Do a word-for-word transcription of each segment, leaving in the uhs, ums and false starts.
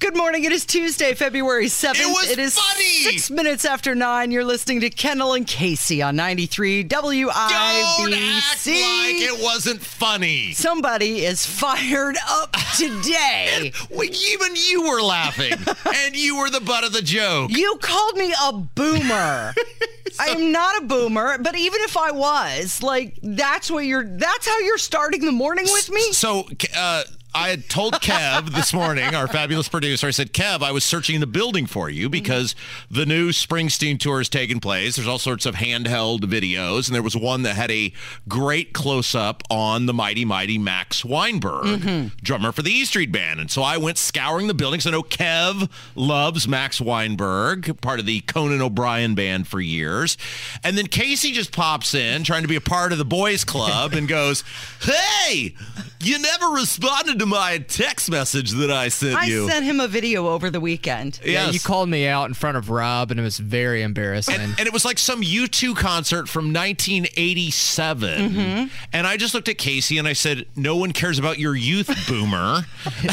Good morning. It is Tuesday, February seventh. It was It is funny. six minutes after nine. You're listening to Kendall and Casey on ninety-three W I B C. Don't act like it wasn't funny. Somebody is fired up today. Well, even you were laughing, and you were the butt of the joke. You called me a boomer. I am not a boomer, but even if I was, like, that's what you're, that's how you're starting the morning with me? So, uh, I had told Kev this morning, our fabulous producer, I said, Kev, I was searching the building for you because mm-hmm. the new Springsteen tour is taking place. There's all sorts of handheld videos, and there was one that had a great close-up on the mighty, mighty Max Weinberg, mm-hmm. drummer for the E Street Band. And so I went scouring the buildings. I know Kev loves Max Weinberg, part of the Conan O'Brien Band for years. And then Casey just pops in, trying to be a part of the boys club, and goes, hey, you never responded to my text message that I sent I you. I sent him a video over the weekend. Yes. Yeah, you called me out in front of Rob, and it was very embarrassing. And, and it was like some U two concert from nineteen eighty-seven. Mm-hmm. And I just looked at Casey and I said, no one cares about your youth, boomer.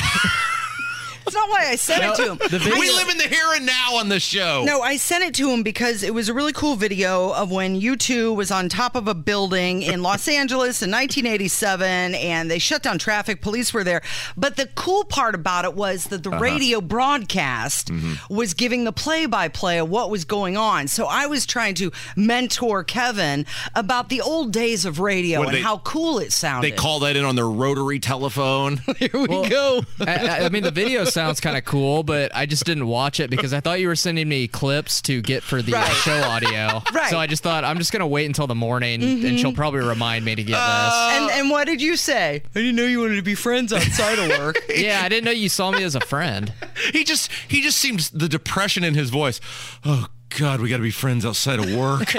That's not why I sent no, it to him. The video- we live in the here and now on this show. No, I sent it to him because it was a really cool video of when U two was on top of a building in Los Angeles in nineteen eighty-seven, and they shut down traffic. Police were there. But the cool part about it was that the uh-huh. radio broadcast mm-hmm. was giving the play-by-play of what was going on. So I was trying to mentor Kevin about the old days of radio what and they, how cool it sounded. They call that in on their rotary telephone. Here we well, go. I, I mean, the video sounds kind of cool, but I just didn't watch it because I thought you were sending me clips to get for the right. uh, show audio. Right. So I just thought I'm just going to wait until the morning, mm-hmm. and she'll probably remind me to get uh, this. And, and what did you say? I didn't know you wanted to be friends outside of work. Yeah, I didn't know you saw me as a friend. He just he just seems the depression in his voice. Oh, God, we got to be friends outside of work.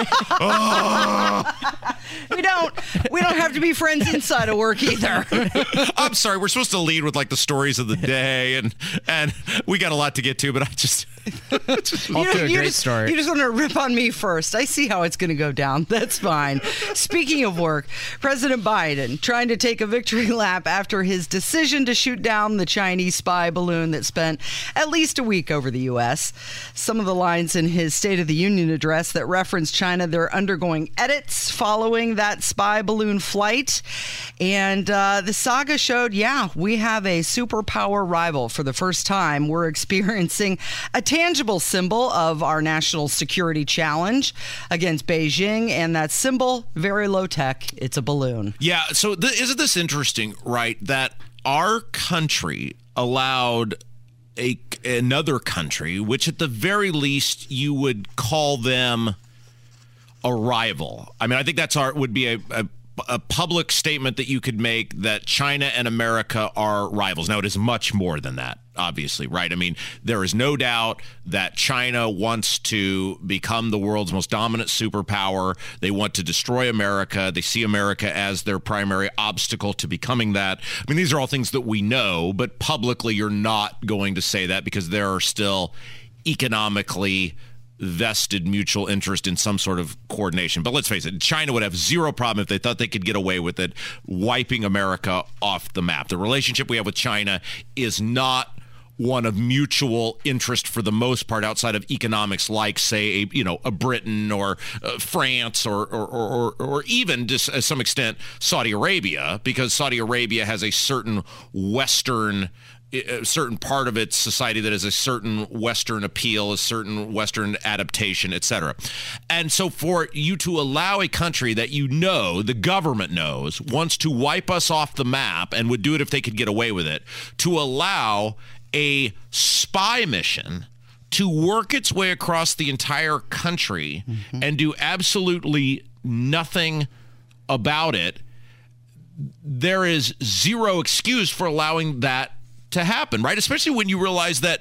oh. We don't. We don't have to be friends inside of work either. I'm sorry. We're supposed to lead with like the stories of the day, and and we got a lot to get to. But I just. just Off to a great just, start. You just want to rip on me first. I see how it's going to go down. That's fine. Speaking of work, President Biden trying to take a victory lap after his decision to shoot down the Chinese spy balloon that spent at least a week over the U S. Some of the lines in his State of the Union address that reference China, they're undergoing edits following that spy balloon flight. And uh, the saga showed, yeah, we have a superpower rival for the first time. We're experiencing a tangible symbol of our national security challenge against Beijing, and that symbol, very low tech. It's a balloon. Yeah, so th- isn't this interesting, right, that our country allowed a another country, which at the very least you would call them a rival. I mean, I think that's our would be a, a a public statement that you could make that China and America are rivals. Now, it is much more than that, obviously, right? I mean, there is no doubt that China wants to become the world's most dominant superpower. They want to destroy America. They see America as their primary obstacle to becoming that. I mean, these are all things that we know, but publicly you're not going to say that because there are still economically vested mutual interest in some sort of coordination. But let's face it, China would have zero problem if they thought they could get away with it, wiping America off the map. The relationship we have with China is not one of mutual interest for the most part outside of economics, like, say, a, you know, a Britain or uh, France or or, or or even, to some extent, Saudi Arabia, because Saudi Arabia has a certain Western a certain part of its society that has a certain Western appeal, a certain Western adaptation, et cetera. And so for you to allow a country that you know, the government knows, wants to wipe us off the map and would do it if they could get away with it, to allow a spy mission to work its way across the entire country mm-hmm. and do absolutely nothing about it, there is zero excuse for allowing that to happen, right? Especially when you realize that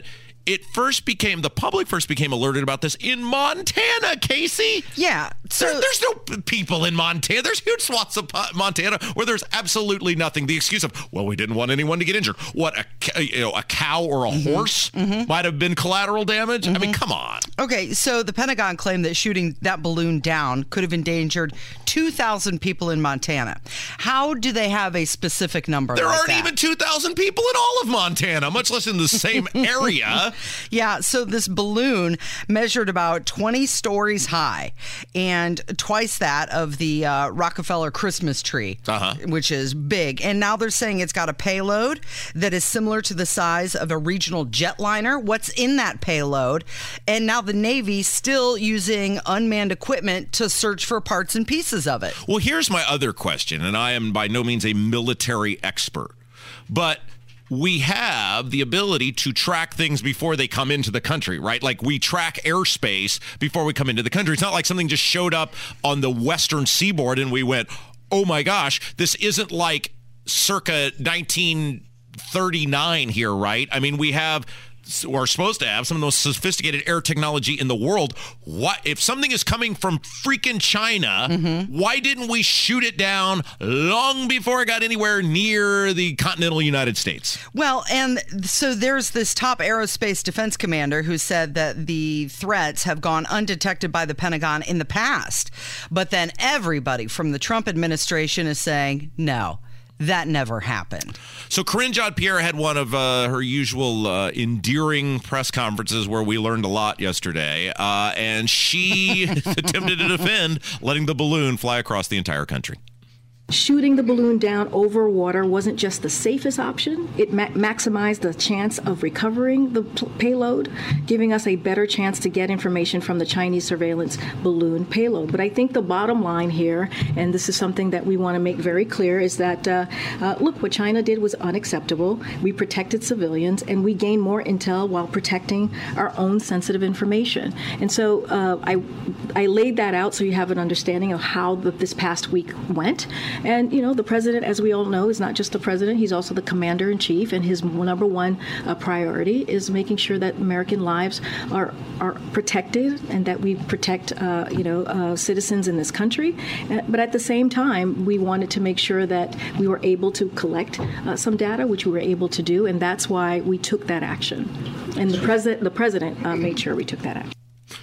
it first became, the public first became alerted about this in Montana, Casey. Yeah. So there, there's no p- people in Montana. There's huge swaths of po- Montana where there's absolutely nothing. The excuse of, well, we didn't want anyone to get injured. What, a, ca- you know, a cow or a mm-hmm. horse mm-hmm. might have been collateral damage? Mm-hmm. I mean, come on. Okay, so the Pentagon claimed that shooting that balloon down could have endangered two thousand people in Montana. How do they have a specific number There like aren't that? even two thousand people in all of Montana, much less in the same area. Yeah, so this balloon measured about twenty stories high and twice that of the uh, Rockefeller Christmas tree, uh-huh. which is big. And now they're saying it's got a payload that is similar to the size of a regional jetliner. What's in that payload? And now the Navy's still using unmanned equipment to search for parts and pieces of it. Well, here's my other question, and I am by no means a military expert, but we have the ability to track things before they come into the country, right? Like we track airspace before we come into the country. It's not like something just showed up on the western seaboard and we went, oh my gosh, this isn't like circa nineteen thirty-nine here, right? I mean, we have, we're supposed to have some of the most sophisticated air technology in the world. What if something is coming from freaking China? Mm-hmm. Why didn't we shoot it down long before it got anywhere near the continental United States? Well, and so there's this top aerospace defense commander who said that the threats have gone undetected by the Pentagon in the past. But then everybody from the Trump administration is saying, no, that never happened. So Karine Jean-Pierre had one of uh, her usual uh, endearing press conferences where we learned a lot yesterday, uh, and she attempted to defend letting the balloon fly across the entire country. Shooting the balloon down over water wasn't just the safest option. It ma- maximized the chance of recovering the p- payload, giving us a better chance to get information from the Chinese surveillance balloon payload. But I think the bottom line here, and this is something that we want to make very clear, is that, uh, uh, look, what China did was unacceptable. We protected civilians, and we gained more intel while protecting our own sensitive information. And so uh, I, I laid that out so you have an understanding of how the, this past week went. And, you know, the president, as we all know, is not just the president. He's also the commander in chief. And his number one uh, priority is making sure that American lives are are protected and that we protect, uh, you know, uh, citizens in this country. Uh, but at the same time, we wanted to make sure that we were able to collect uh, some data, which we were able to do. And that's why we took that action. And the president, the president uh, made sure we took that action.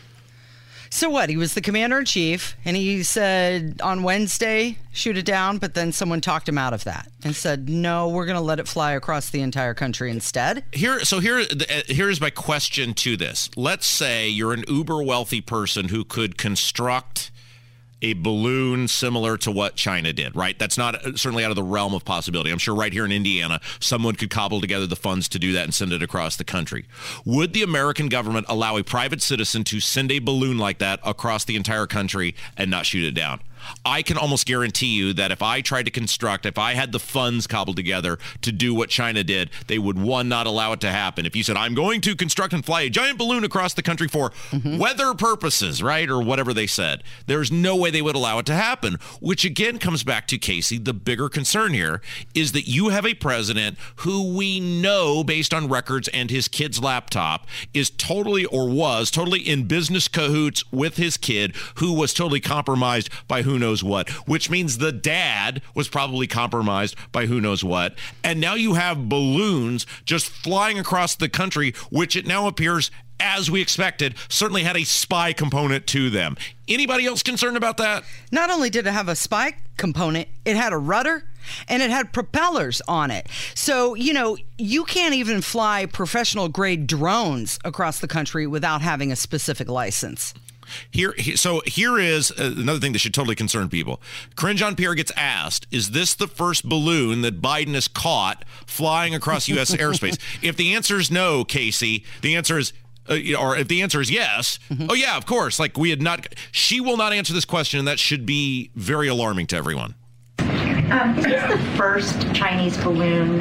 So what? He was the commander-in-chief, and he said on Wednesday, shoot it down, but then someone talked him out of that and said, no, we're going to let it fly across the entire country instead. Here, so here, here's my question to this. Let's say you're an uber-wealthy person who could construct a balloon similar to what China did, right? That's not certainly out of the realm of possibility. I'm sure right here in Indiana, someone could cobble together the funds to do that and send it across the country. Would the American government allow a private citizen to send a balloon like that across the entire country and not shoot it down? I can almost guarantee you that if I tried to construct, if I had the funds cobbled together to do what China did, they would, one, not allow it to happen. If you said, I'm going to construct and fly a giant balloon across the country for mm-hmm. weather purposes, right, or whatever they said, there's no way they would allow it to happen, which again comes back to, Casey, the bigger concern here is that you have a president who we know, based on records and his kid's laptop, is totally or was totally in business cahoots with his kid, who was totally compromised by who knows what, which means the dad was probably compromised by who knows what. And now you have balloons just flying across the country, which it now appears, as we expected, certainly had a spy component to them. Anybody else concerned about that? Not only did it have a spy component, it had a rudder and it had propellers on it. So, you know, you can't even fly professional grade drones across the country without having a specific license. Here, so here is another thing that should totally concern people. Karine Jean-Pierre gets asked, is this the first balloon that Biden has caught flying across U S airspace? If the answer is no, Casey, the answer is, uh, or if the answer is yes, mm-hmm. oh yeah, of course. Like we had not, she will not answer this question, and that should be very alarming to everyone. Um, is this the first Chinese balloon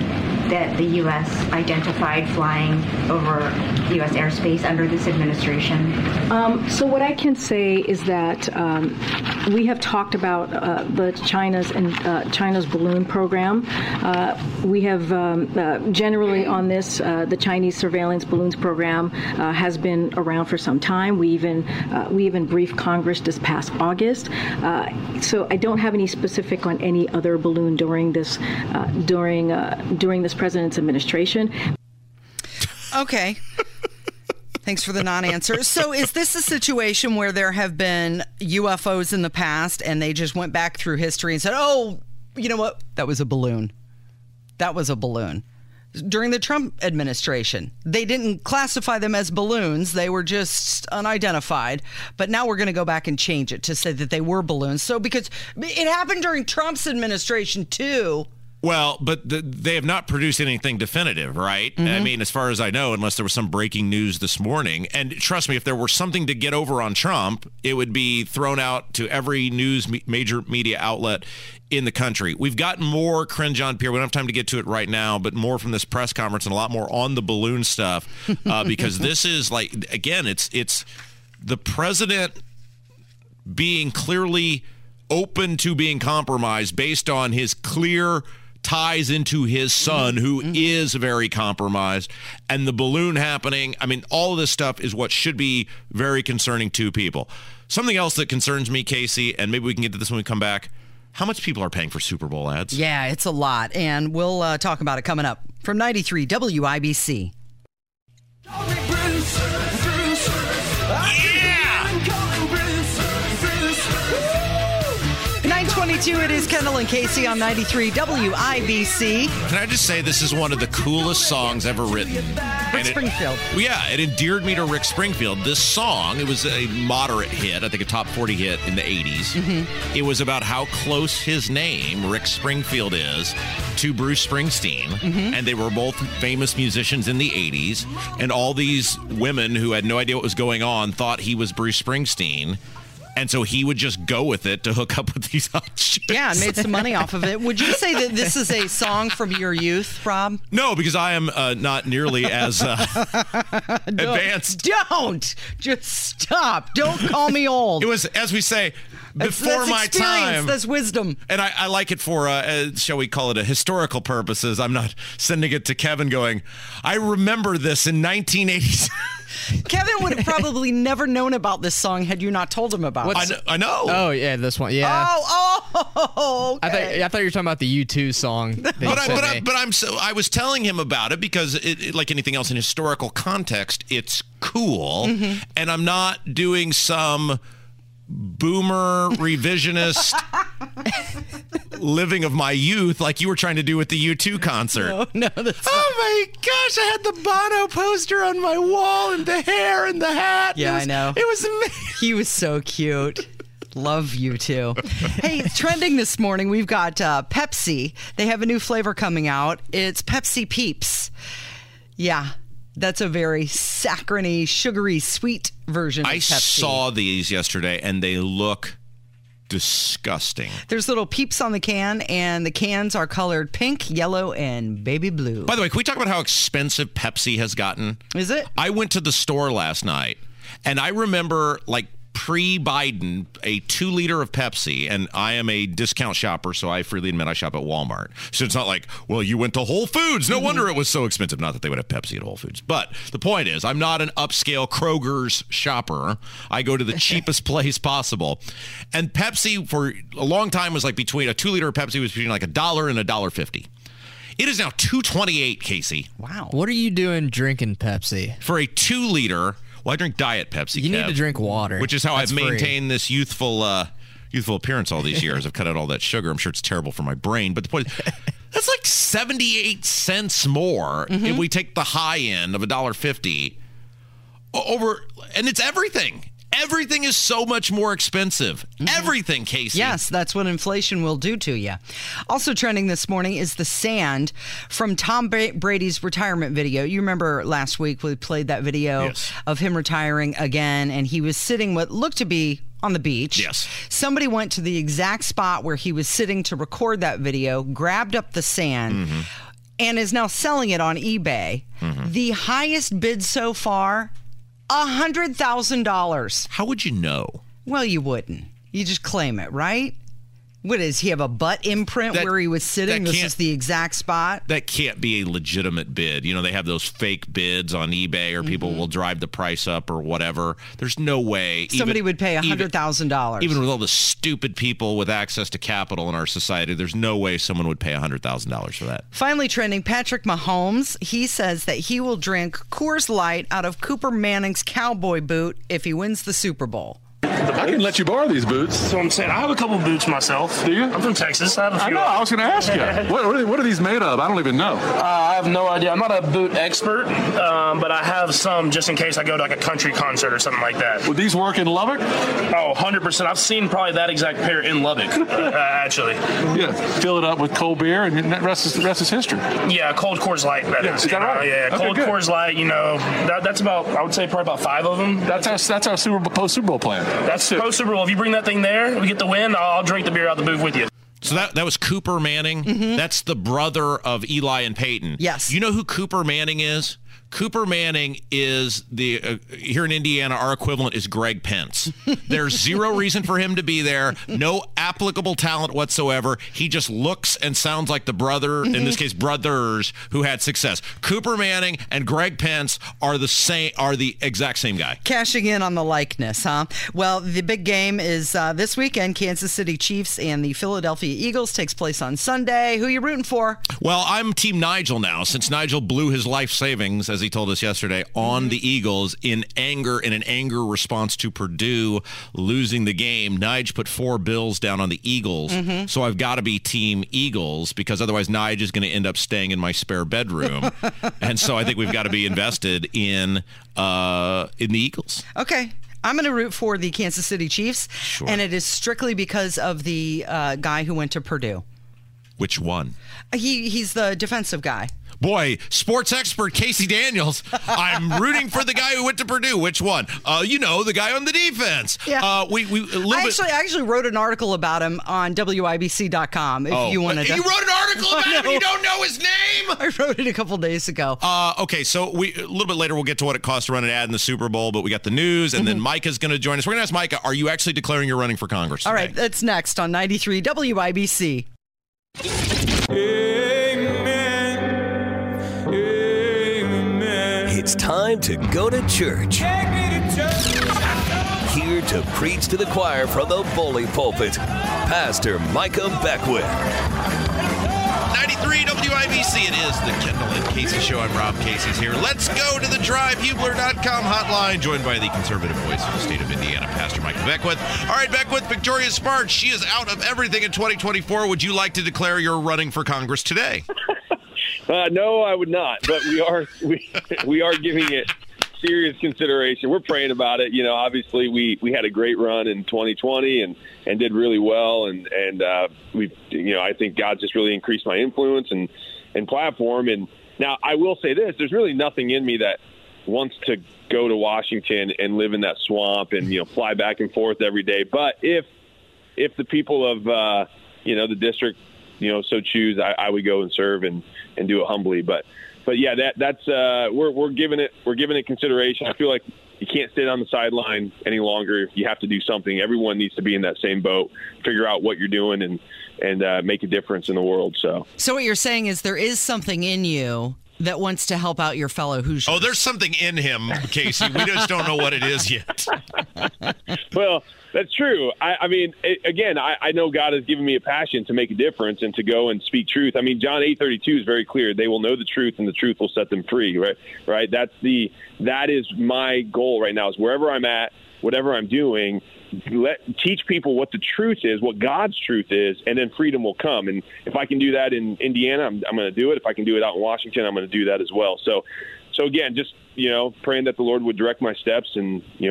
that the U S identified flying over U S airspace under this administration? Um, so what I can say is that um, we have talked about uh, the China's and uh, China's balloon program. Uh, we have um, uh, generally on this, uh, the Chinese surveillance balloons program uh, has been around for some time. We even uh, we even briefed Congress this past August. Uh, so I don't have any specific on any other balloon during this uh, during uh, during this president's administration. Okay. Thanks for the non-answer. So is this a situation where there have been U F Os in the past and they just went back through history and said, oh, you know what? That was a balloon. That was a balloon. During the Trump administration, they didn't classify them as balloons. They were just unidentified. But now we're going to go back and change it to say that they were balloons. So because it happened during Trump's administration, too. Well, but the, they have not produced anything definitive, right? Mm-hmm. I mean, as far as I know, unless there was some breaking news this morning. And trust me, if there were something to get over on Trump, it would be thrown out to every news me- major media outlet in the country. We've got more cringe on Pierre. We don't have time to get to it right now, but more from this press conference and a lot more on the balloon stuff uh, because this is like, again, it's it's the president being clearly open to being compromised based on his clear ties into his son, who mm-hmm. is very compromised, and the balloon happening. I mean, all of this stuff is what should be very concerning to people. Something else that concerns me, Casey, and maybe we can get to this when we come back, how much people are paying for Super Bowl ads? Yeah, it's a lot, and we'll uh, talk about it coming up. From ninety-three W I B C. nine twenty-two, it is Kendall and Casey on ninety-three W I B C. Can I just say this is one of the coolest songs ever written? Rick Springfield. It, yeah, it endeared me to Rick Springfield. This song, it was a moderate hit, I think a top forty hit in the eighties. Mm-hmm. It was about how close his name, Rick Springfield, is to Bruce Springsteen. Mm-hmm. And they were both famous musicians in the eighties. And all these women who had no idea what was going on thought he was Bruce Springsteen. And so he would just go with it to hook up with these hot chicks. Yeah, and made some money off of it. Would you say that this is a song from your youth, Rob? No, because I am uh, not nearly as uh, advanced. Don't! Just stop. Don't call me old. It was, as we say, before that's, that's my time. That's wisdom. And I, I like it for, uh, uh, shall we call it, a historical purposes. I'm not sending it to Kevin going, I remember this in nineteen eighty. Kevin would have probably never known about this song had you not told him about it. I know, I know. Oh, yeah, this one. Yeah. Oh, oh, okay. I thought, I thought you were talking about the U two song. But, I, but, I, but I'm so I was telling him about it because, it, it, like anything else in historical context, it's cool. Mm-hmm. And I'm not doing some boomer revisionist living of my youth like you were trying to do with the U two concert. No, no, that's oh my gosh, I had the Bono poster on my wall and the hair and the hat. Yeah, was, I know. It was amazing. He was so cute. Love you too. Hey, trending this morning, we've got uh, Pepsi. They have a new flavor coming out. It's Pepsi Peeps. Yeah. That's a very saccharine, sugary, sweet version of I Pepsi. saw these yesterday, and they look disgusting. There's little peeps on the can, and the cans are colored pink, yellow, and baby blue. By the way, can we talk about how expensive Pepsi has gotten? Is it? I went to the store last night, and I remember, like, pre-Biden, a two liter of Pepsi, and I am a discount shopper, so I freely admit I shop at Walmart. So it's not like, well, you went to Whole Foods. No mm-hmm. wonder it was so expensive. Not that they would have Pepsi at Whole Foods. But the point is, I'm not an upscale Kroger's shopper. I go to the cheapest place possible. And Pepsi, for a long time, was like between, a two liter of Pepsi was between like a dollar and a dollar fifty. It is now two twenty-eight, Casey. Wow. What are you doing drinking Pepsi? For a two liter... Well, I drink Diet Pepsi. You Kev, need to drink water. Which is how That's I've free. maintained this youthful uh, youthful appearance all these years. I've cut out all that sugar. I'm sure it's terrible for my brain. But the point is, that's like seventy-eight cents more mm-hmm. if we take the high end of a dollar fifty over. And it's everything. Everything is so much more expensive. Mm-hmm. Everything, Casey. Yes, that's what inflation will do to you. Also trending this morning is the sand from Tom Brady's retirement video. You remember last week we played that video yes. of him retiring again, and he was sitting what looked to be on the beach. Yes. Somebody went to the exact spot where he was sitting to record that video, grabbed up the sand. Mm-hmm. and is now selling it on eBay. Mm-hmm. The highest bid so far, one hundred thousand dollars. How would you know? Well, you wouldn't. You just claim it, right? What is he have a butt imprint that, where he was sitting? This is the exact spot. That can't be a legitimate bid. You know, they have those fake bids on eBay, or mm-hmm. people will drive the price up or whatever. There's no way somebody even, would pay one hundred thousand dollars. Even, even with all the stupid people with access to capital in our society, there's no way someone would pay one hundred thousand dollars for that. Finally trending, Patrick Mahomes. He says that he will drink Coors Light out of Cooper Manning's cowboy boot if he wins the Super Bowl. I can let you borrow these boots. So I'm saying I have a couple boots myself. Do you? I'm from Texas. I have a few. I know. I was going to ask you. what, what, are, what are these made of? I don't even know. Uh, I have no idea. I'm not a boot expert, um, but I have some just in case I go to like a country concert or something like that. Would these work in Lubbock? Oh, one hundred percent. I've seen probably that exact pair in Lubbock, uh, actually. Yeah. Fill it up with cold beer, and the rest is, the rest is history. Yeah, cold Coors Light. That yeah, is. Is that right? Yeah, okay, cold good. Coors Light. You know, that, that's about. I would say probably about five of them. That's our that's our Super Bowl, post Super Bowl plan. That's post Super Bowl. If you bring that thing there, we get the win. I'll drink the beer out the booth with you. So that that was Cooper Manning. Mm-hmm. That's the brother of Eli and Peyton. Yes. You know who Cooper Manning is? Cooper Manning is the, uh, here in Indiana, our equivalent is Greg Pence. There's zero reason for him to be there. No applicable talent whatsoever. He just looks and sounds like the brother, mm-hmm. in this case, brothers, who had success. Cooper Manning and Greg Pence are the same, are the exact same guy. Cashing in on the likeness, huh? Well, the big game is uh, this weekend. Kansas City Chiefs and the Philadelphia Eagles takes place on Sunday. Who are you rooting for? Well, I'm Team Nigel now, since Nigel blew his life savings, as he told us yesterday, on mm-hmm. the Eagles in anger, in an anger response to Purdue losing the game. Nige put four bills down on the Eagles, mm-hmm. so I've got to be Team Eagles, because otherwise Nige is going to end up staying in my spare bedroom. And so I think we've got to be invested in uh, in the Eagles. Okay. I'm going to root for the Kansas City Chiefs, sure. and it is strictly because of the uh, guy who went to Purdue. Which one? He He's the defensive guy. Boy, sports expert Casey Daniels. I'm rooting for the guy who went to Purdue. Which one? Uh, you know, the guy on the defense. Yeah. Uh, we we a little I bit. actually I actually wrote an article about him on W I B C dot com. If oh. you wanted to. You wrote an article about him and you don't know his name? I wrote it a couple days ago. Uh, okay, so we a little bit later we'll get to what it costs to run an ad in the Super Bowl, but we got the news, and mm-hmm. then Micah's going to join us. We're going to ask Micah, are you actually declaring you're running for Congress today? All right, that's next on ninety-three W I B C. It's time to go to church. Take me to church. Here to preach to the choir from the bully pulpit, Pastor Micah Beckwith. ninety-three W I B C, it is the Kendall and Casey Show. I'm Rob Casey's here. Let's go to the drive hubler dot com hotline, joined by the conservative voice of the state of Indiana, Pastor Micah Beckwith. All right, Beckwith, Victoria Smart, she is out of everything in twenty twenty-four. Would you like to declare you're running for Congress today? Uh, no, I would not, but we are we, we are giving it serious consideration. We're praying about it. You know, obviously we, we had a great run in twenty twenty and, and did really well. And, and uh, we, you know, I think God just really increased my influence and, and platform. And now I will say this, there's really nothing in me that wants to go to Washington and live in that swamp and, you know, fly back and forth every day. But if, if the people of, uh, you know, the district, you know, so choose, I, I would go and serve and, and do it humbly. But, but yeah, that that's uh, we're we're giving it we're giving it consideration. I feel like you can't sit on the sideline any longer. You have to do something. Everyone needs to be in that same boat. Figure out what you're doing and and uh, make a difference in the world. So, so what you're saying is there is something in you that wants to help out your fellow Hoosiers. Oh, there's something in him, Casey. We just don't know what it is yet. Well, that's true. I, I mean, it, again, I, I know God has given me a passion to make a difference and to go and speak truth. I mean, John eight thirty-two is very clear. They will know the truth, and the truth will set them free. Right? Right? That's the that is my goal right now. Is wherever I'm at, whatever I'm doing, let teach people what the truth is, what God's truth is, and then freedom will come. And if I can do that in Indiana, I'm, I'm going to do it. If I can do it out in Washington, I'm going to do that as well. So, so again, just, you know, praying that the Lord would direct my steps and, you know,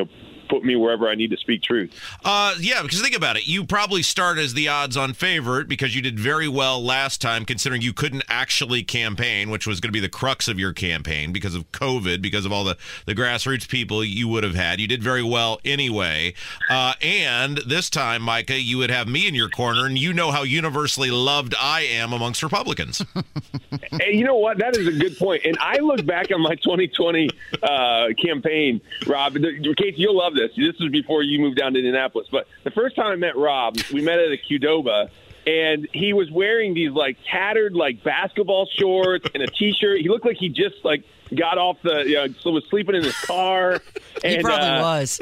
put me wherever I need to speak truth. Uh, yeah, because think about it. You probably start as the odds-on favorite because you did very well last time, considering you couldn't actually campaign, which was going to be the crux of your campaign because of COVID, because of all the, the grassroots people you would have had. You did very well anyway. Uh, and this time, Micah, you would have me in your corner, and you know how universally loved I am amongst Republicans. Hey, you know what? That is a good point. And I look back on my twenty twenty uh, campaign, Rob. Casey, you'll love this. This was before you moved down to Indianapolis. But the first time I met Rob, we met at a Qdoba, and he was wearing these like tattered like basketball shorts and a T-shirt. He looked like he just like got off the, you know, was sleeping in his car. He and, probably uh, was.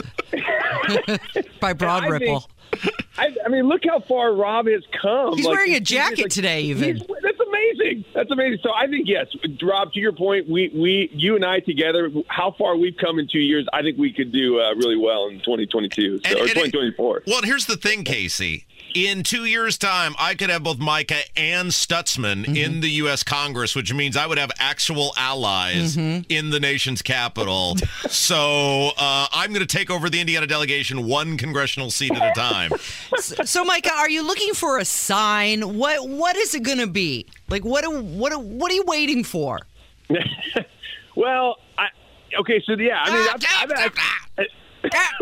By Broad I Ripple. Think, I, I mean, look how far Rob has come. He's like, wearing a he's, jacket he's like, today, even. He's, that's amazing. That's amazing. So I think, yes, Rob, to your point, we, we you and I together, how far we've come in two years, I think we could do uh, really well in twenty twenty-two so, And- or and it- twenty twenty-four. Well, and here's the thing, Casey. In two years' time, I could have both Micah and Stutzman Mm-hmm. in the U S Congress, which means I would have actual allies Mm-hmm. in the nation's capital. So uh, I'm going to take over the Indiana delegation one congressional seat at a time. So, so, Micah, are you looking for a sign? What What is it going to be? Like, what, what, what are you waiting for? Well, I, okay, so yeah, I mean, I've, I've, asked,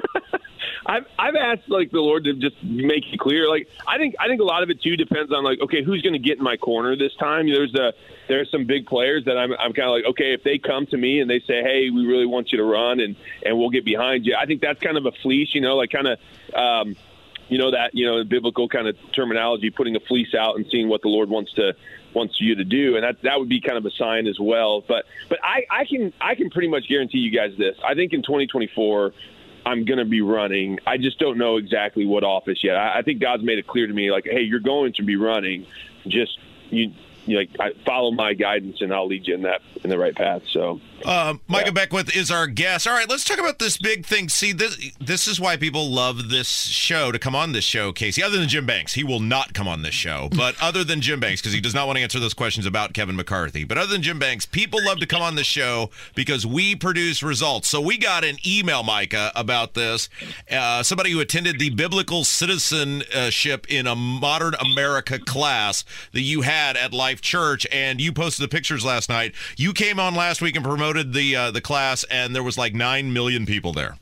I've, I've asked like the Lord to just make it clear. Like, I think I think a lot of it too depends on like, okay, who's going to get in my corner this time? There's a there's some big players that I'm I'm kind of like, okay, if they come to me and they say, hey, we really want you to run and and we'll get behind you. I think that's kind of a fleece, you know, like kind of. Um, You know, that, you know, biblical kind of terminology, putting a fleece out and seeing what the Lord wants to wants you to do. And that that would be kind of a sign as well. But but I, I can I can pretty much guarantee you guys this. I think in twenty twenty-four, I'm going to be running. I just don't know exactly what office yet. I, I think God's made it clear to me, like, hey, you're going to be running. Just you, you like I follow my guidance and I'll lead you in that in the right path. So Uh, Micah Yeah. Beckwith is our guest. All right, let's talk about this big thing. See, this this is why people love this show, to come on this show, Casey. Other than Jim Banks. He will not come on this show. But other than Jim Banks, because he does not want to answer those questions about Kevin McCarthy. But other than Jim Banks, people love to come on this show because we produce results. So we got an email, Micah, about this. Uh, somebody who attended the Biblical Citizenship in a Modern America class that you had at Life Church, and you posted the pictures last night. You came on last week and promoted the uh, the class, and there was like nine million people there.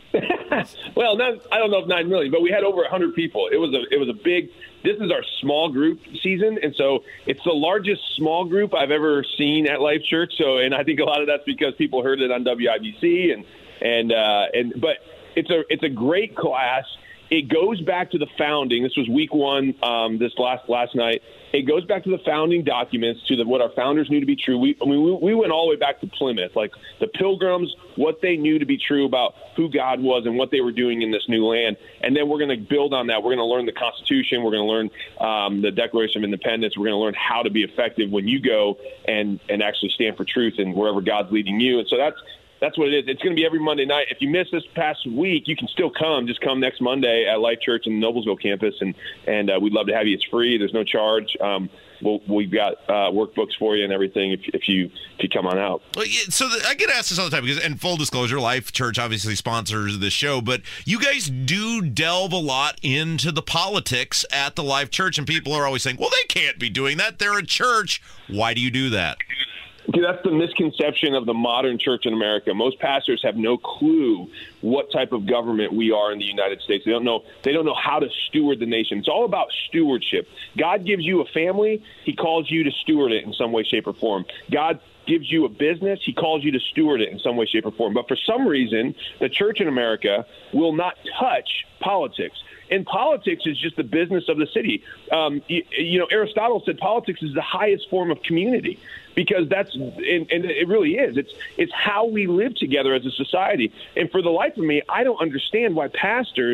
Well, not, I don't know if nine million, but we had over a hundred people. It was a it was a big. This is our small group season, and so it's the largest small group I've ever seen at Life Church. So, and I think a lot of that's because people heard it on W I B C, and and uh, and but it's a it's a great class. It goes back to the founding. This was week one. Um, this last last night. It goes back to the founding documents, to the, what our founders knew to be true. We, I mean, we, we went all the way back to Plymouth, like the Pilgrims, what they knew to be true about who God was and what they were doing in this new land. And then we're going to build on that. We're going to learn the Constitution. We're going to learn um, the Declaration of Independence. We're going to learn how to be effective when you go and, and actually stand for truth and wherever God's leading you. And so that's That's what it is. It's going to be every Monday night. If you missed this past week, you can still come. Just come next Monday at Life Church in the Noblesville campus, and and uh, we'd love to have you. It's free. There's no charge. Um, we'll, we've got uh, workbooks for you and everything if, if you if you come on out. Well, yeah, so the, I get asked this all the time because, and full disclosure, Life Church obviously sponsors the show, but you guys do delve a lot into the politics at the Life Church, and people are always saying, well, they can't be doing that. They're a church. Why do you do that? Okay, that's the misconception of the modern church in America. Most pastors have no clue what type of government we are in the United States. They don't know. They don't know how to steward the nation. It's all about stewardship. God gives you a family. He calls you to steward it in some way, shape, or form. God gives you a business. He calls you to steward it in some way, shape, or form. But for some reason, the church in America will not touch politics. And politics is just the business of the city. Um, you, you know, Aristotle said politics is the highest form of community, because that's, and, and it really is. It's it's how we live together as a society. And for the life of me, I don't understand why pastors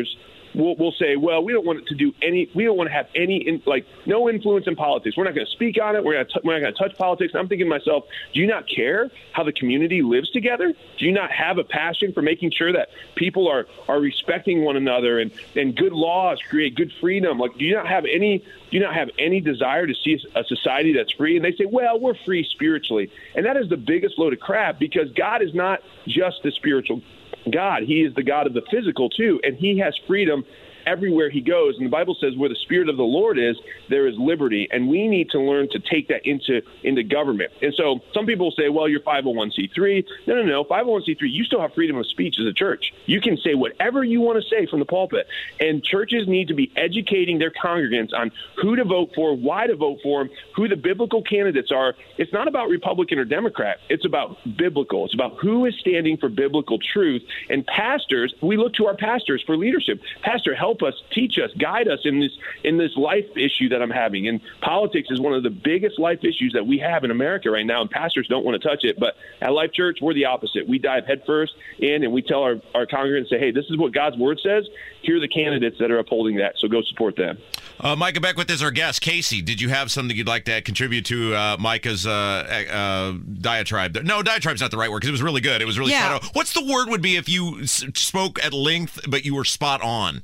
we'll, we'll say, well, we don't want it to do any, we don't want to have any, in, like, no influence in politics. We're not going to speak on it. We're, gonna t- we're not going to touch politics. And I'm thinking to myself, do you not care how the community lives together? Do you not have a passion for making sure that people are, are respecting one another and, and good laws create good freedom? Like, do you not have any, do you not have any desire to see a society that's free? And they say, well, we're free spiritually. And that is the biggest load of crap, because God is not just the spiritual God. He is the God of the physical too, and he has freedom everywhere he goes. And the Bible says where the Spirit of the Lord is, there is liberty. And we need to learn to take that into into government. And so some people say, well, you're five oh one c three. No, no, no. five oh one c three, you still have freedom of speech as a church. You can say whatever you want to say from the pulpit. And churches need to be educating their congregants on who to vote for, why to vote for them, who the biblical candidates are. It's not about Republican or Democrat. It's about biblical. It's about who is standing for biblical truth. And pastors, we look to our pastors for leadership. Pastor, help us, teach us, guide us in this in this life issue that I'm having. And politics is one of the biggest life issues that we have in America right now, and pastors don't want to touch it. But at Life Church, we're the opposite. We dive headfirst in, and we tell our, our congregants, say, hey, this is what God's word says. Here are the candidates that are upholding that, so go support them. Uh, Micah Beckwith is our guest. Casey, did you have something you'd like to contribute to uh, Micah's uh, uh, diatribe? No, diatribe's not the right word, because it was really good. It was really yeah. spot on. What's the word would be if you s- spoke at length, but you were spot on?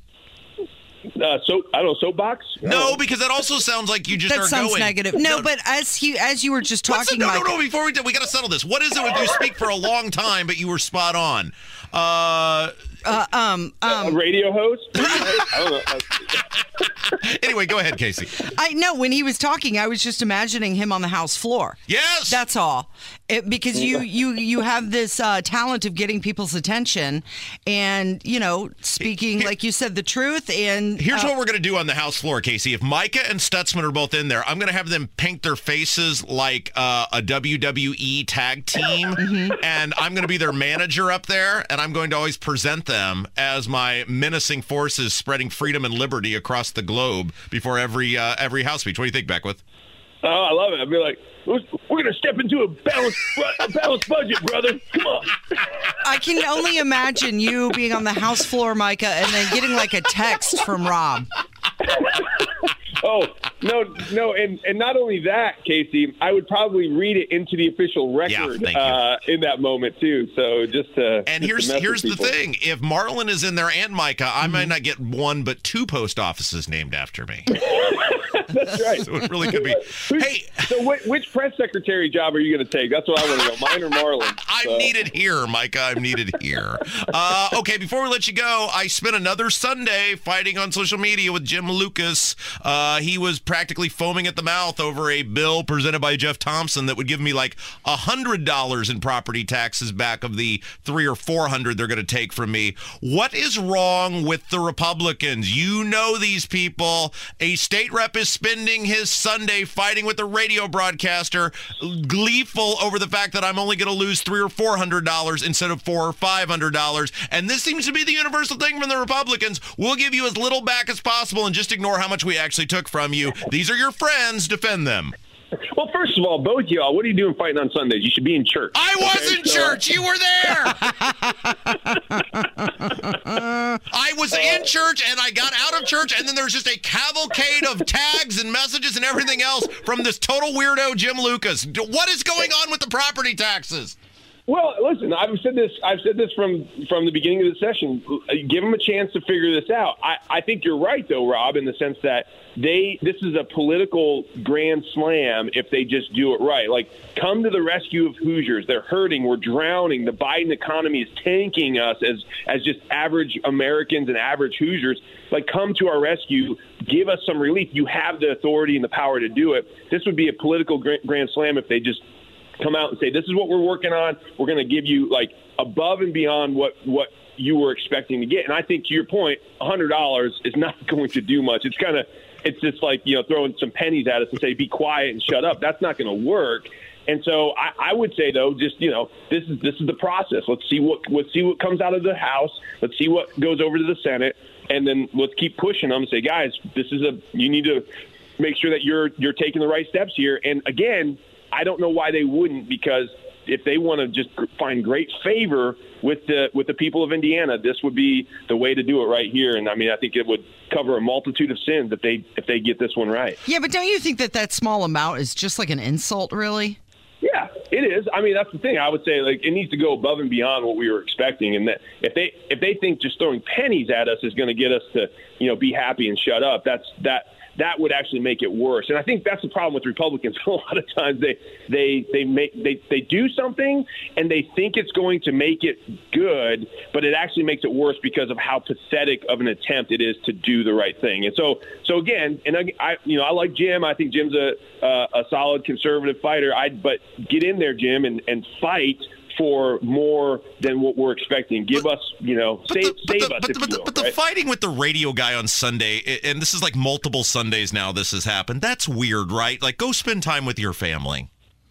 Uh, so I don't know, soapbox? No, because that also sounds like you just that are sounds going. negative. No, but as he as you were just talking, no, Micah, no, no. Before we do, we got to settle this. What is it if you speak for a long time, but you were spot on? Uh, uh, um, um, a radio host? I don't know. Anyway, go ahead, Casey. I know when he was talking, I was just imagining him on the House floor. Yes, that's all. It, because you you you have this uh, talent of getting people's attention, and you know, speaking Here, like you said, the truth. And here's uh, what we're gonna do on the House floor, Casey. If Micah and Stutzman are both in there, I'm gonna have them paint their faces like uh, a W W E tag team, mm-hmm. and I'm gonna be their manager up there, and I'm going to always present them as my menacing forces spreading freedom and liberty across the globe before every uh, every House speech. What do you think, Beckwith? Oh, I love it. I'd be like, we're going to step into a balanced, a balanced budget, brother. Come on. I can only imagine you being on the House floor, Micah, and then getting like a text from Rob. Oh, no, no. And, and not only that, Casey, I would probably read it into the official record yeah, uh, in that moment, too. So just to. And just here's to here's the people. thing. If Marlon is in there and Micah, I mm-hmm. might not get one, but two post offices named after me. That's right. So it really could be. Hey, so which, which press secretary job are you going to take? That's what I want to know. Mine or Marlon? I'm so. needed here, Micah. I'm needed here. Uh, okay, before we let you go, I spent another Sunday fighting on social media with Jim Lucas. Uh, he was practically foaming at the mouth over a bill presented by Jeff Thompson that would give me like a hundred dollars in property taxes back of the three or four hundred they're going to take from me. What is wrong with the Republicans? You know these people. A state rep is spending his Sunday fighting with a radio broadcaster, gleeful over the fact that I'm only going to lose three or four hundred dollars instead of four or five hundred dollars. And this seems to be the universal thing from the Republicans. We'll give you as little back as possible and just ignore how much we actually took from you. These are your friends. Defend them. Well, first of all, both y'all, what are you doing fighting on Sundays? You should be in church. I was okay, in so. church. You were there. I was in church, and I got out of church, and then there's just a cavalcade of tags and messages and everything else from this total weirdo Jim Lucas. What is going on with the property taxes? Well, listen, I've said this. I've said this from, from the beginning of the session. Give them a chance to figure this out. I, I think you're right, though, Rob, in the sense that they this is a political grand slam if they just do it right. Like, come to the rescue of Hoosiers. They're hurting. We're drowning. The Biden economy is tanking us as as just average Americans and average Hoosiers. Like, come to our rescue. Give us some relief. You have the authority and the power to do it. This would be a political grand slam if they just come out and say, this is what we're working on. We're going to give you like above and beyond what, what you were expecting to get. And I think to your point, a hundred dollars is not going to do much. It's kind of, it's just like, you know, throwing some pennies at us and say, be quiet and shut up. That's not going to work. And so I, I would say, though, just, you know, this is, this is the process. Let's see what, let's see what comes out of the House. Let's see what goes over to the Senate. And then let's keep pushing them and say, guys, this is a, you need to make sure that you're, you're taking the right steps here. And again, I don't know why they wouldn't, because if they want to just find great favor with the with the people of Indiana, this would be the way to do it right here. And I mean, I think it would cover a multitude of sins if they if they get this one right. Yeah, but don't you think that that small amount is just like an insult, really? Yeah, it is. I mean, that's the thing. I would say, like, it needs to go above and beyond what we were expecting. And that if they if they think just throwing pennies at us is going to get us to, you know, be happy and shut up, that's that that would actually make it worse. And I think that's the problem with Republicans. A lot of times they they they make they, they do something and they think it's going to make it good, but it actually makes it worse because of how pathetic of an attempt it is to do the right thing. And so so again, and I, I you know I like Jim. I think Jim's a a, a solid conservative fighter. I but get in there, Jim, and, and fight for more than what we're expecting. Give but, us, you know, save, the, save the, us, but, if but, you will, but the right? fighting with the radio guy on Sunday, and this is like multiple Sundays now this has happened, that's weird, right? Like, go spend time with your family.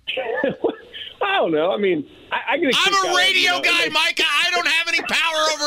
I don't know. I mean, I, I get a I'm a radio of, you know, guy, Micah. I don't have any power over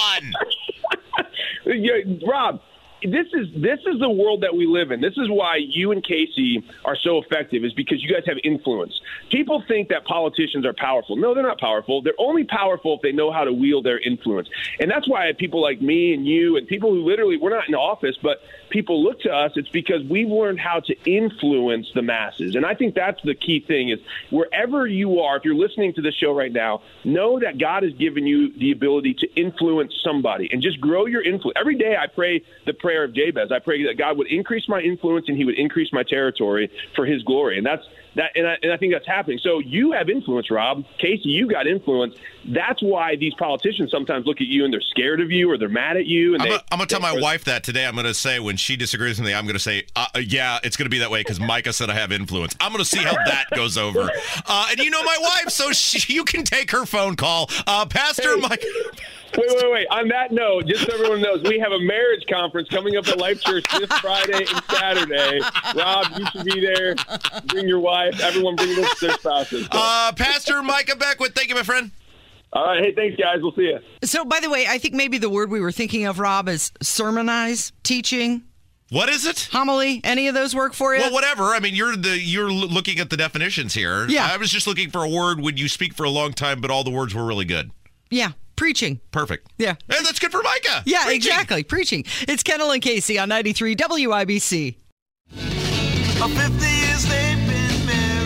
anyone. yeah, Rob, this is this is the world that we live in. This is why you and Casey are so effective, is because you guys have influence. People think that politicians are powerful. No, they're not powerful. They're only powerful if they know how to wield their influence. And that's why people like me and you and people who literally, we're not in office, but people look to us. It's because we've learned how to influence the masses. And I think that's the key thing, is wherever you are, if you're listening to the show right now, know that God has given you the ability to influence somebody and just grow your influence. Every day I pray the prayer of Jabez. I pray that God would increase my influence and he would increase my territory for his glory. And that's that. And I, and I think that's happening. So you have influence, Rob. Casey, you got influence. That's why these politicians sometimes look at you and they're scared of you or they're mad at you. And I'm they, going to tell my they, wife that today. I'm going to say, when she disagrees with me, I'm going to say, uh, yeah, it's going to be that way because Micah said I have influence. I'm going to see how that goes over. Uh, and you know my wife, so she, you can take her phone call. Uh, Pastor hey. Micah. Wait, wait, wait. On that note, just so everyone knows, we have a marriage conference coming up at Life Church this Friday and Saturday. Rob, you should be there. Bring your wife. Everyone bring their, their spouses. So. Uh, Pastor Micah Beckwith, thank you, my friend. All right. Hey, thanks, guys. We'll see you. So, by the way, I think maybe the word we were thinking of, Rob, is sermonize, teaching. What is it? Homily. Any of those work for you? Well, whatever. I mean, you're the you're looking at the definitions here. Yeah. I was just looking for a word when you speak for a long time, but all the words were really good. Yeah. Preaching. Perfect. Yeah. And that's good for Micah. Yeah, Preaching. exactly. Preaching. It's Kendall and Casey on ninety-three W I B C. fifty years they've been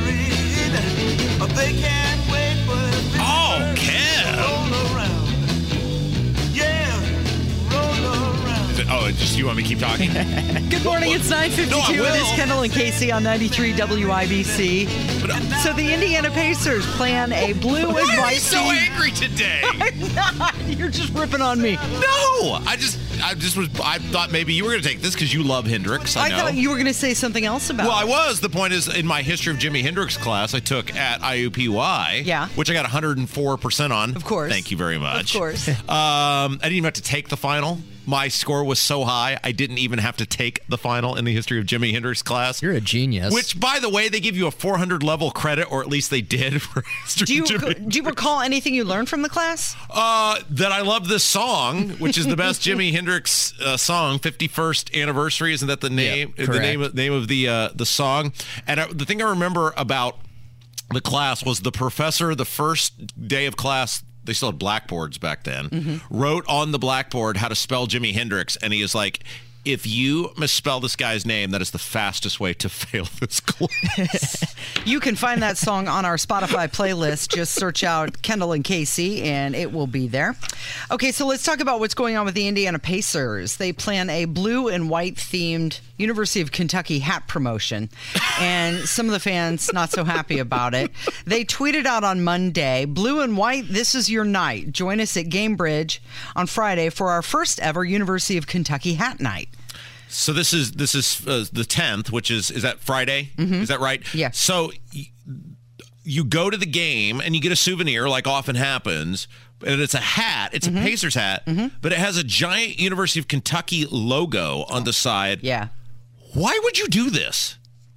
married. They can't wait for the Oh, Ken. roll around. Yeah, roll around. Is it, oh, just you want me to keep talking? Good morning. It's nine fifty-two. No, I will. It is Kendall and Casey on ninety-three W I B C. But, uh, So the Indiana Pacers plan a blue and Why are white you so team. angry today? I'm not. You're just ripping on me. No, I just, I just was, I thought maybe you were going to take this because you love Hendrix. I, I know. thought you were going to say something else about Well, I it. was. The point is, in my history of Jimi Hendrix class I took at I U P Y, Yeah. which I got one hundred four percent on. Of course. Thank you very much. Of course. Um, I didn't even have to take the final. My score was so high, I didn't even have to take the final in the history of Jimi Hendrix class. You're a genius. Which, by the way, they give you a four hundred level credit, or at least they did for history Do you of Jimi do you recall anything you learned from the class? Uh, that I love this song, which is the best Jimi Hendrix uh, song, fifty-first anniversary. Isn't that the name? Yep, the name of name of the uh, the song? And I, the thing I remember about the class was the professor. The first day of class, they still had blackboards back then. Mm-hmm. Wrote on the blackboard how to spell Jimi Hendrix, and he is like, if you misspell this guy's name, that is the fastest way to fail this class. You can find that song on our Spotify playlist. Just search out Kendall and Casey, and it will be there. Okay, so let's talk about what's going on with the Indiana Pacers. They plan a blue and white themed University of Kentucky hat promotion, and some of the fans not so happy about it. They tweeted out on Monday, blue and white, this is your night. Join us at Gamebridge on Friday for our first ever University of Kentucky hat night. So this is this is uh, the tenth, which is is that Friday? Mm-hmm. Is that right? Yeah. So y- you go to the game and you get a souvenir, like often happens, and it's a hat. It's mm-hmm. a Pacers hat, mm-hmm. but it has a giant University of Kentucky logo on the side. Yeah. Why would you do this?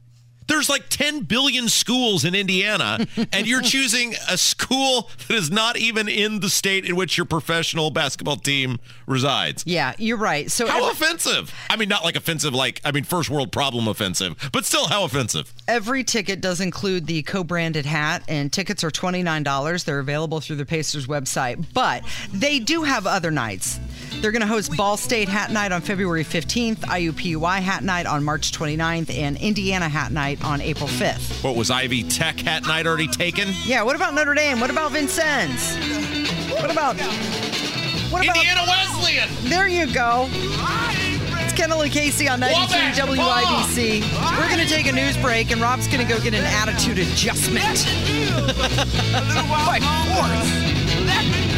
There's like ten billion schools in Indiana, and you're choosing a school that is not even in the state in which your professional basketball team resides. Yeah, you're right. So how every, offensive? I mean, not like offensive, like, I mean, first world problem offensive, but still how offensive? Every ticket does include the co-branded hat, and tickets are twenty-nine dollars. They're available through the Pacers website, but they do have other nights. They're going to host Ball State Hat Night on February fifteenth, I U P U I Hat Night on March twenty-ninth, and Indiana Hat Night on April fifth. What, was Ivy Tech Hat Night already taken? Yeah, what about Notre Dame? What about Vincennes? What about... What about Indiana Wesleyan? There you go. It's Kendall and Casey on ninety-three W I B C. We're going to take a news break, and Rob's going to go get an attitude adjustment. By force.